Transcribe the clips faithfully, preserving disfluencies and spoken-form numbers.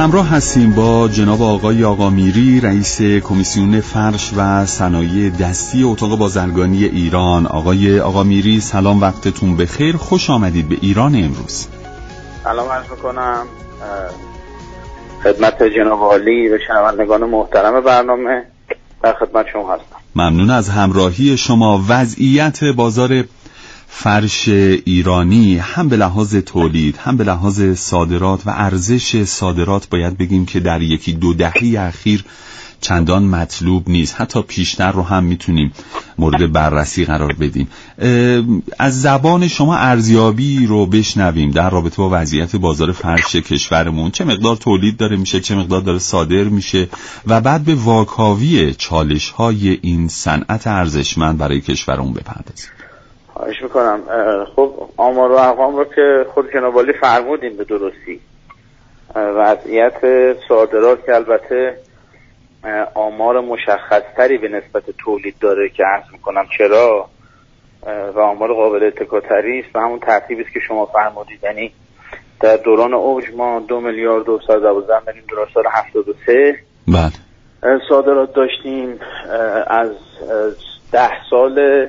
همراه هستیم با جناب آقای آقامیری، رئیس کمیسیون فرش و صنایع دستی اتاق بازرگانی ایران. آقای آقامیری سلام، وقتتون بخیر، خوش آمدید به ایران امروز. سلام عرض میکنم خدمت جناب عالی و شنوندگان محترم برنامه، در خدمت شما هستم. ممنون از همراهی شما. وضعیت بازار فرش ایرانی هم به لحاظ تولید هم به لحاظ صادرات و ارزش صادرات باید بگیم که در یکی دو دهه اخیر چندان مطلوب نیست، حتی پیشتر رو هم میتونیم مورد بررسی قرار بدیم. از زبان شما ارزیابی رو بشنویم در رابطه با وضعیت بازار فرش کشورمون، چه مقدار تولید داره میشه، چه مقدار داره صادر میشه و بعد به واکاوی چالش های این صنعت ارزشمند برای کشورمون بپردازیم. خواهش میکنم. خب آمار و ارقام رو که خود جناب عالی فرمودین به درستی. وضعیت صادرات که البته آمار مشخصتری به نسبت تولید داره که عرض میکنم چرا و آمار قابل اتکاتری است و همون ترتیبی است که شما فرمودید. یعنی در دوران اوج ما دو میلیارد و دویست و دوازده میلیون دلار سال هفتاد و سه بله صادرات داشتیم. از ده سال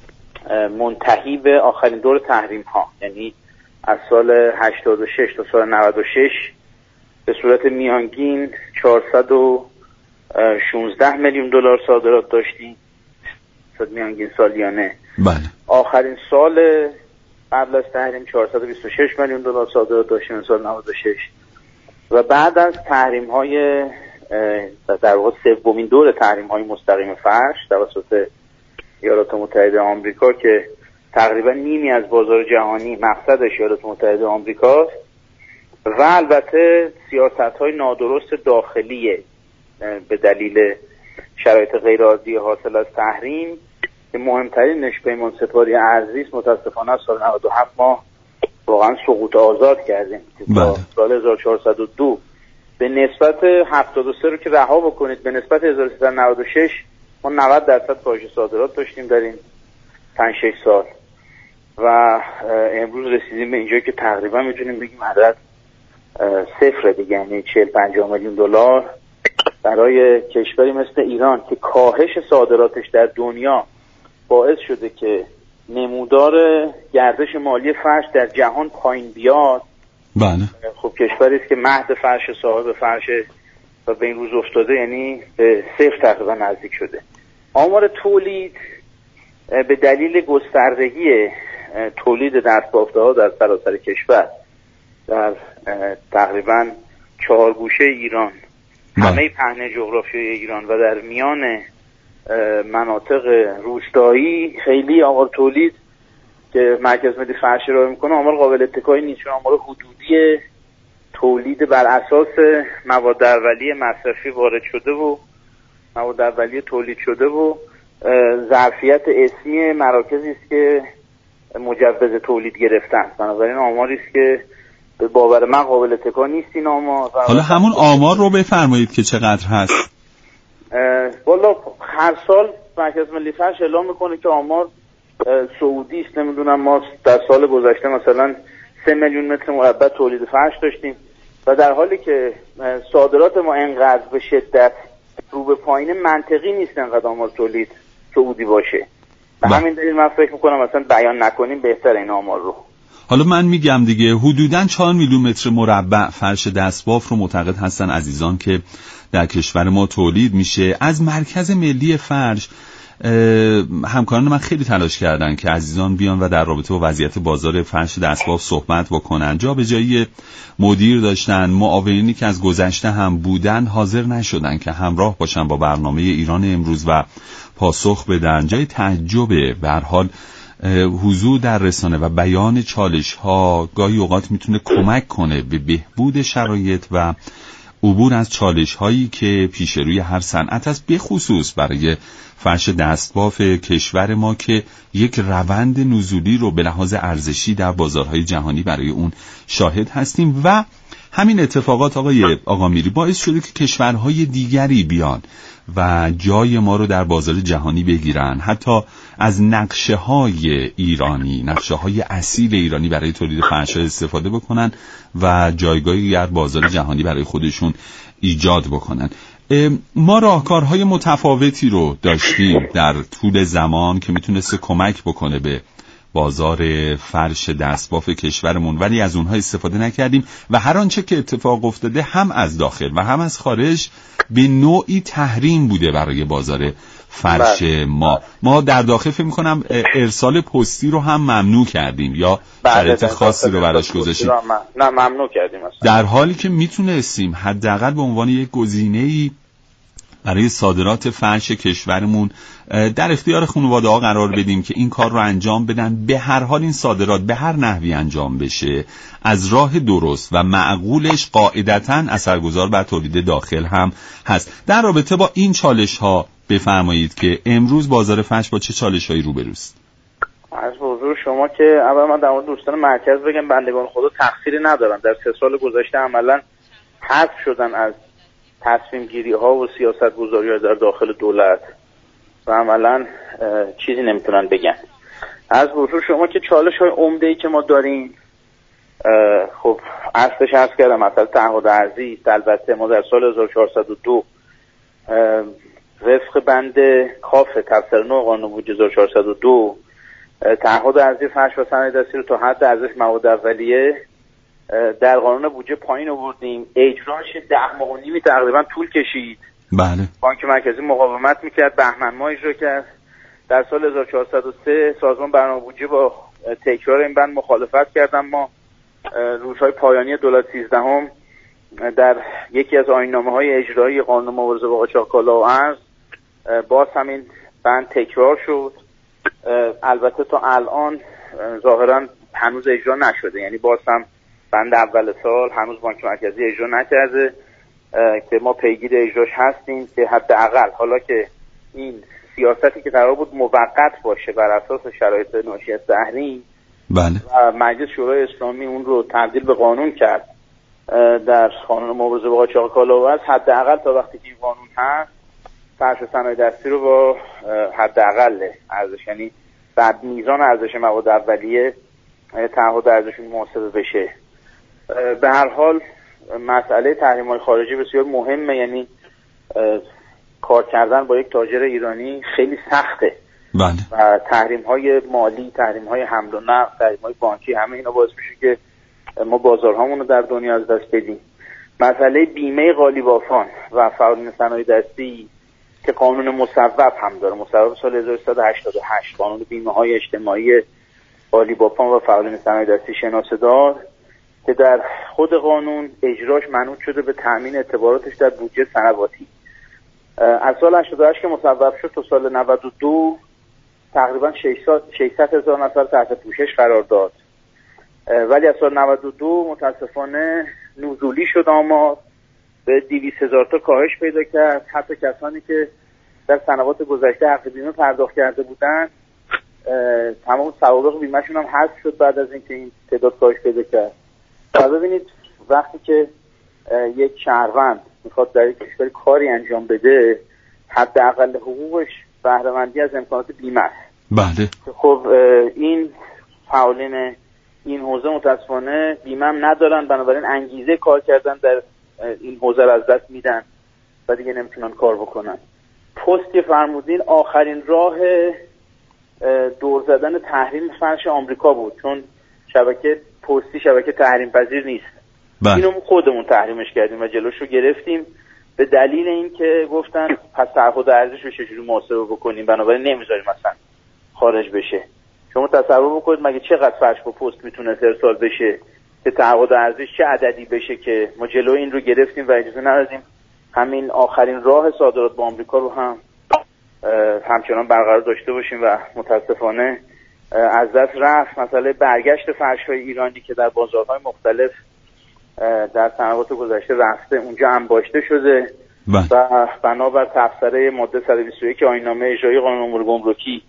منتهی به آخرین دور تحریم ها، یعنی از سال هشتاد و شش تا سال نود و شش به صورت میانگین چهارصد و شانزده میلیون دلار صادرات داشتیم، صد میانگین سالیانه. بله. آخرین سال قبل از تحریم چهارصد و بیست و شش میلیون دلار صادرات داشتیم سال نود و شش و بعد از تحریم های در واقع سومین دور تحریم های مستقیم فرش توسط ایالات متحده آمریکا که تقریبا نیمی از بازار جهانی مقصدش ایالات متحده آمریکاست و البته سیاست‌های نادرست داخلی به دلیل شرایط غیرعادی حاصل از تحریم که مهمترینش پیمان سپاری ارزی است. متاسفانه از سال نود و هفت ما واقعا سقوط آزاد کردیم. بله. سال هزار و چهارصد و دو به نسبت هفتاد و سه رو که رها بکنید، به نسبت هزار و سیصد و نود و شش ما نود درصد کاهش صادرات داشتیم در این پنج شش سال و امروز رسیدیم به اینجا که تقریبا میتونیم بگیم عدد صفر دیگه، یعنی چهل پنجاه میلیون دلار برای کشوری مثل ایران که کاهش صادراتش در دنیا باعث شده که نمودار گردش مالی فرش در جهان پایین بیاد. بله. خب کشوری است که مهد فرش، صاحب فرش و به این روز افتاده، یعنی به صفر تقریبا نزدیک شده. آمار تولید به دلیل گستردگی تولید دستبافته ها در سراسر کشور در تقریبا چهار گوشه ایران، همه پهنه جغرافیایی ایران و در میان مناطق روستایی خیلی آمار تولید که مرکز ملی فرش ارائه میکنه آمار قابل اتکایی نیست، چون آمار حدودی تولید بر اساس مواد اولیه مصرفی وارد شده و مواد اولیه تولید شده و ظرفیت اسمی مراکزی است که مجوز تولید گرفتن. بنابراین آماری است که به باور من قابل اتکا نیست این آمار. حالا همون آمار رو بفرمایید که چقدر هست. والا هر سال مرکز ملی فرش اعلام میکنه که آمار سعودی است. نمیدونم ما در سال گذشته مثلا سه میلیون متر مربع تولید فرش داشتیم و در حالی که صادرات ما انقدر به شدت رو به پایین، منطقی نیست انقدر آمار تولید سعودی باشه. به همین دلیل من فکر میکنم مثلا بیان نکنیم بهتر این آمار رو. حالا من میگم دیگه حدوداً چهار میلیون متر مربع فرش دستباف رو معتقد هستن عزیزان که در کشور ما تولید میشه. از مرکز ملی فرش همکاران من خیلی تلاش کردن که عزیزان بیان و در رابطه با وضعیت بازار فرش دستباف صحبت بکنن. جا به جایی مدیر داشتن، معاونینی که از گذشته هم بودن حاضر نشدن که همراه باشن با برنامه ایران امروز و پاسخ بدن. جای تعجبه. به هر حال حضور در رسانه و بیان چالش ها گاهی اوقات میتونه کمک کنه به بهبود شرایط و عبور از چالش هایی که پیش روی هر صنعت است، به خصوص برای فرش دستباف کشور ما که یک روند نزولی رو به لحاظ ارزشی در بازارهای جهانی برای اون شاهد هستیم و همین اتفاقات آقای آقا میری باعث شده که کشورهای دیگری بیان و جای ما رو در بازار جهانی بگیرن، حتی از نقشه های ایرانی، نقشه های اصیل ایرانی برای تولید فرش‌ها استفاده بکنن و جایگاهی در بازار جهانی برای خودشون ایجاد بکنن. ما راهکارهای متفاوتی رو داشتیم در طول زمان که میتونسته کمک بکنه به بازار فرش دستباف کشورمون، ولی از اونها استفاده نکردیم و هر آنچه که اتفاق افتاده هم از داخل و هم از خارج به نوعی تحریم بوده برای بازار فرش ما. ما در داخل فکر می‌کنم ارسال پستی رو هم ممنوع کردیم یا شرایط خاصی رو براش گذاشتیم. نه ممنوع کردیم اصلا. در حالی که میتونستیم حداقل به عنوان یک گزینه‌ای برای صادرات فرش کشورمون در اختیار خانواده‌ها قرار بدیم که این کار رو انجام بدن. به هر حال این صادرات به هر نحوی انجام بشه از راه درست و معقولش قاعدتاً اثرگذار بر تولید داخل هم هست. در رابطه با این چالش‌ها بفرمایید که امروز بازار فرش با چه چالش‌هایی روبروست؟ از حضور شما که اول من در مورد دوستان مرکز بگم، بندگان خدا تقصیری ندارن. در سه سال گذشته عملاً حذف شدن از تصمیم گیری ها و سیاست گذاری ها در داخل دولت و عملا چیزی نمیتونن بگن. از حضور شما که چالش های عمده ای که ما داریم، خب اصلش عرض کردم مثلا تعهد ارزی است. البته ما در سال هزار و چهارصد و دو وفق بند کاف تفسیر نو قانون بودجه هزار و چهارصد و دو تعهد ارزی فرش و صنایع دستی رو تا حد ارزش مواد اولیه در قانون بودجه پایین آوردیم. اجراش ده ماه و نیمی تقریبا طول کشید. بله. بانک مرکزی مقاومت میکرد، بهمن ماه اجرا کرد. در سال هزار و چهارصد و سه سازمان برنامه بودجه با تکرار این بند مخالفت کردن. ما روزهای پایانی دولت سیزدهم در یکی از آیین‌نامه‌های اجرایی قانون مبارزه با قاچاق کالا و ارز باز همین بند تکرار شد. البته تا الان ظاهرا هنوز اجرا نشده، یعنی باز هم بند اول سال هنوز بانک مرکزی اجرا نکرده که ما پیگیر اجراش هستیم که حداقل حالا که این سیاستی که قرار بود موقت باشه بر اساس شرایط ناشی از تحریم، بله، و مجلس شورای اسلامی اون رو تبدیل به قانون کرد در قانون مبارزه با قاچاق کالا و ارز، حداقل تا وقتی که این قانون هست فرش و صنایع دستی رو با حداقل ارزش، یعنی بعد میزان ارزش مواد اولیه تعهد ارزششون محاسبه بشه. به هر حال مسئله تحریم‌های خارجی بسیار مهمه، یعنی کار کردن با یک تاجر ایرانی خیلی سخته. بله. و تحریم‌های مالی، تحریم‌های حمل و نقل، تحریم‌های بانکی، همه اینا باعث میشه که ما بازارهامون رو در دنیا از دست بدیم. مسئله بیمه قالیبافان و فعالین صنایع دستی که قانون مصوب هم داره، مصوب سال هزار و سیصد و هشتاد و هشت، قانون بیمه‌های اجتماعی قالیبافان و فعالین صنایع دستی شناسه‌دار، که در خود قانون اجراش منوط شده به تأمین اعتباراتش در بودجه سنواتی. از سال هشتاد و هشت که مصوب شد تا سال نود و دو تقریبا ششصد هزار نفر تحت پوشش قرار داد، ولی از سال نود و دو متاسفانه نزولی شد، آمار به دویست هزار تا کاهش پیدا کرد. حتی کسانی که در سنوات گذشته حق بیمه پرداخت کرده بودند تمام سوابق بیمهشون هم حذف شد بعد از اینکه این تعداد کاهش پیدا کرد. و ببینید وقتی که یک شهروند میخواد در یک کشور کاری انجام بده، حداقل حقوقش بهره‌مندی از امکانات بیمه است. بله. خب این فعالین این حوزه متاسفانه بیمه هم ندارن، بنابراین انگیزه کار کردن در این حوزه رو از دست میدن و دیگه نمیتونن کار بکنن. پست فرمودین آخرین راه دور زدن تحریم فرش آمریکا بود، چون شبکه پستی شبکه تحریم پذیر نیست. بله. اینو خودمون تحریمش کردیم و جلوشو گرفتیم به دلیل اینکه گفتن پس تعهد ارزش رو چجوری محاسبه بکنیم، بنابراین نمیذاریم مثلا خارج بشه. شما تصور بکنید مگه چقدر فرش با پست میتونه ارسال بشه که تعهد ارزش چه عددی بشه، که ما جلو این رو گرفتیم و اجازه ندادیم همین آخرین راه صادرات با آمریکا رو هم همچنان برقرار داشته باشیم و متاسفانه از دست رفت. مسئله برگشت فرش‌های ایرانی که در بازارهای مختلف در سنوات گذشته رفته اونجا انباشته شده بله. و بنابر تفسیر ماده صد و بیست و یک آیین‌نامه اجرایی قانون امور گمرکی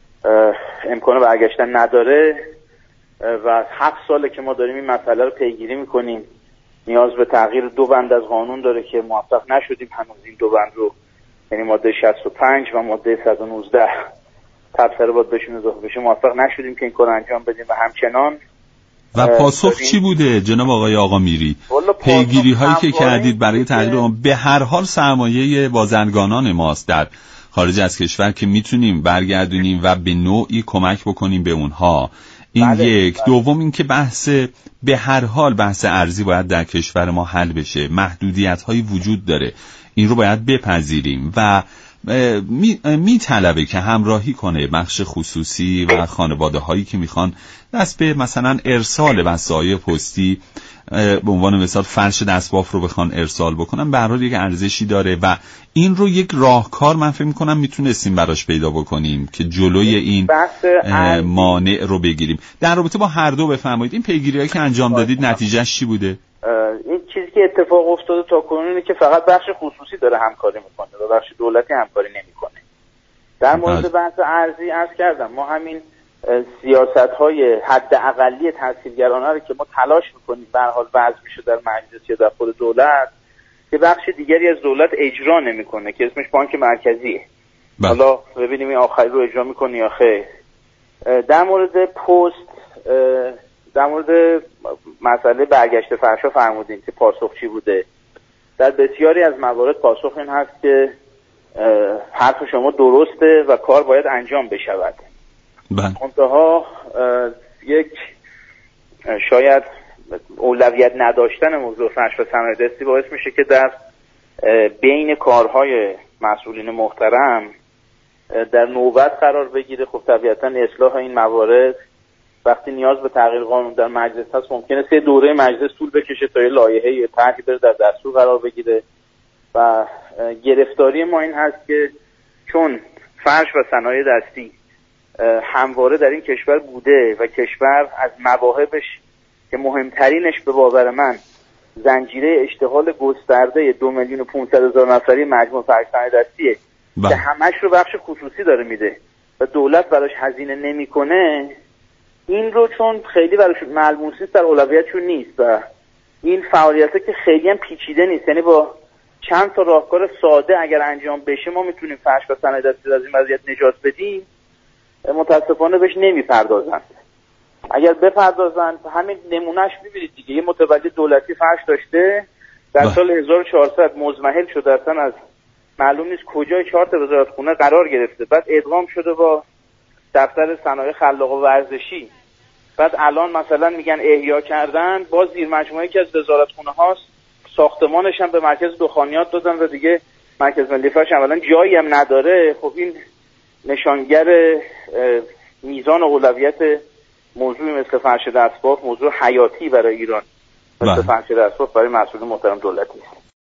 امکان برگشتن نداره و هفت ساله که ما داریم این مسئله رو پیگیری میکنیم. نیاز به تغییر دو بند از قانون داره که موفق نشدیم هنوز این دو بند رو، یعنی ماده شصت و پنج و ماده صد و نوزده تبصره باید بهشون اضافه بشه، موفق نشدیم که این کار انجام بدیم و همچنان. و پاسخ چی بوده جناب آقای آقا میری؟ پیگیری هایی که کردید برای تغییر به هر حال سرمایه بازرگانان ماست در خارج از کشور که میتونیم برگردونیم و به نوعی کمک بکنیم به اونها. این بله، یک بله. دوم این که بحث به هر حال بحث ارزی باید در کشور ما حل بشه، محدودیت هایی وجود داره، این رو باید بپذیریم و می, می طلبه که همراهی کنه بخش خصوصی و خانواده هایی که میخوان دست به مثلا ارسال وسایل پستی به عنوان مثال فرش دستباف رو بخوان ارسال بکنن، به هر حال یک ارزشی داره و این رو یک راهکار من فکر میکنم میتونستیم براش پیدا بکنیم که جلوی این مانع رو بگیریم. در رابطه با هر دو بفرمایید این پیگیری‌هایی که انجام دادید نتیجهش چی بوده؟ این چیزی که اتفاق افتاده تا کنون اینه که فقط بخش خصوصی داره همکاری میکنه و بخش دولتی همکاری نمیکنه. در مورد بحث ارزی عرض کردم ما همین سیاست‌های حد اقلی تحصیلگرانه رو که ما تلاش میکنیم به هر حال وضع میشه در مجلس یا در خود دولت که بخش دیگری از دولت اجرا نمیکنه که اسمش بانک مرکزیه. بله. حالا ببینیم این آخری رو اجرا میکنه یا خیر. در مورد پست، در مورد مسئله برگشت فرشا فرمودین که پاسخ چی بوده. در بسیاری از موارد پاسخ این هست که حرف شما درسته و کار باید انجام بشود. منتها یک شاید اولویت نداشتن موضوع فرش و صنایع دستی باعث میشه که در بین کارهای مسئولین محترم در نوبت قرار بگیره. خب طبیعتا اصلاح این موارد وقتی نیاز به تغییر قانون در مجلس هست ممکنه سه دوره مجلس طول بکشه تا یه لایحه طرحی بره در دستور قرار بگیره و گرفتاری ما این هست که چون فرش و صنایع دستی همواره در این کشور بوده و کشور از مواهبش که مهمترینش به باور من زنجیره اشتغال گسترده دو میلیون و پانصد هزار نفری مجموع فرش صنایع دستیه که همش رو بخش خصوصی داره میده و دولت براش هزینه نمیکنه، این رو چون خیلی براش ملموس نیست در اولویتشون نیست و این فعالیته که خیلی هم پیچیده نیست، یعنی با چند تا راهکار ساده اگر انجام بشه ما میتونیم فرش و صنایع دستی از این وضعیت نجات بدیم، متاسفانه بهش نمیپردازن. اگر بپردازن همین نمونهش میبینید دیگه، یه متولد دولتی فرش داشته در با. سال هزار و چهارصد مزمحل شده اصلا از معلوم نیست کجای چهار تا وزارت خونه قرار گرفته، بعد ادغام شده با دفتر صنایع خلاق و ورزشی، بعد الان مثلا میگن احیا کردن، باز زیر مجموعه که از وزارت خونه هاست ساختمانش هم به مرکز دخانیات دادن و دیگه مرکز ملی فرش اولا جایی هم نداره. خب این نشانگر میزان اولویت موضوعی مثل فرش دستباف، موضوع حیاتی برای ایران مثل فرش دستباف برای مسئولین محترم دولتی است.